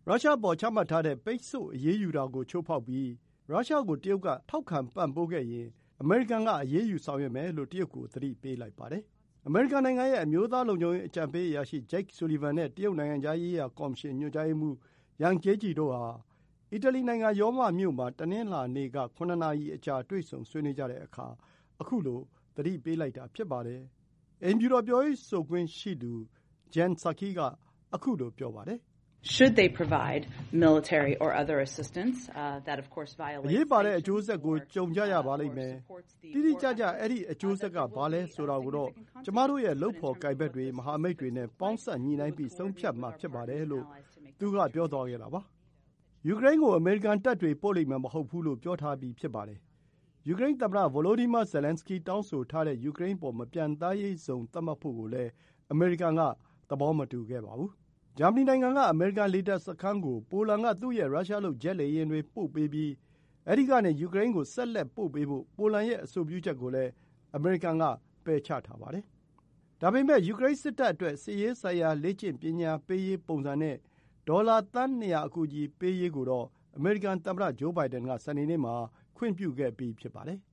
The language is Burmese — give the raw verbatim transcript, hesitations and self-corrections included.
ရုရှားအပေါ်ချမှတ်ထားတဲ့ပိတ်ဆို့အရေးယူတာကိုချိုးဖောက်ပြီးရုရှားကိုတရုတ်ကထောက်ခံပံ့ပိုးခဲ့ရင်အမေရိကန်ကအရေးယူဆောင်ရွက်မယ်လို့တရုတ်ကိုသတိပေးလိုက်ပါတယ်။အမေရိကန်နိုင်ငံရဲ့အမျိုးသားလုံခြုံရေးအကြံပေးအရာရှိ Jake Sullivan နဲ့တရုတ်နိုင်ငံခြားရေးရာကော်မရှင်ညွှန်ကြားရေးမှူး Yang Jiechi တို့ဟာအီတလီနိုင်ငံရောမမြို့မှာတနင်္လာနေ့ကခုနစ်နာရီအကြာတွေ့ဆုံဆွေးနွေးကြတဲ့အခါခုလိုသတိပေးလိုက်တာဖြစ်ပါတယ်။အိမ်ဖြူတော်ပြောရေးဆိုခွင့်ရှိသူ Jen Psaki ကခုလိုပြောပါတယ်။ Should they provide military or other assistance uh, that of course violates အရေးပါတဲ့အကျိုးဆက်ကိုကြုံကြရပါလိမ့်မယ်။တိတိကျကျအဲ့ဒီအကျိုးဆက်ကဘာလဲဆိုတာကိုတော့ကျမတို့ရဲ့လုပ်ဖော်ကိုင်ဘက်တွေမဟာမိတ်တွေနဲ့ပေါင်းစပ်ညှိနှိုင်းပြီးဆုံးဖြတ်မှာဖြစ်ပါတယ်လို့သူကပြောသွားခဲ့တာပါ။ယူကရိန်းကိုအမေရိကန်တပ်တွေပို့လိမ့်မယ်မဟုတ်ဘူးလို့ပြောထားပြီးဖြစ်ပါတယ်။ယူကရိန်းသမ္မတ Volodymyr Zelenskyy တောင်းဆိုထားတဲ့ယူကရိန်းအပေါ်မပြန်သားရေးဇုံသတ်မှတ်ဖို့ကိုလည်းအမေရိကန်ကသဘောမတူခဲ့ပါဘူး။ဂျာမနီနိုင်ငံကအမေရိကန်လေတပ်စခန်းကိုပိုလန်ကသူ့ရဲ့ရုရှားလုပ်ဂျက်လေယာဉ်တွေပို့ပေးပြီးအဲဒီကနေယူကရိန်းကိုဆက်လက်ပို့ပေးဖို့ပိုလန်ရဲ့အဆိုပြုချက်ကိုလည်းအမေရိကန်ကပယ်ချထားပါတယ်။ဒါပေမဲ့ယူကရိန်းစစ်တပ်အတွက်စစ်ရေးဆိုင်ရာလေ့ကျင့်ပညာပေးရေးပုံစံနဲ့ဒေါ်လာသန်းနှစ်ရာအကူအညီပေးရေးကိုတော့အမေရိကန်သမ္မတဂျိုးဘိုင်ဒန်ကစနေနေ့မှာခွင့်ပြုခဲ့ပြီးဖြစ်ပါတယ်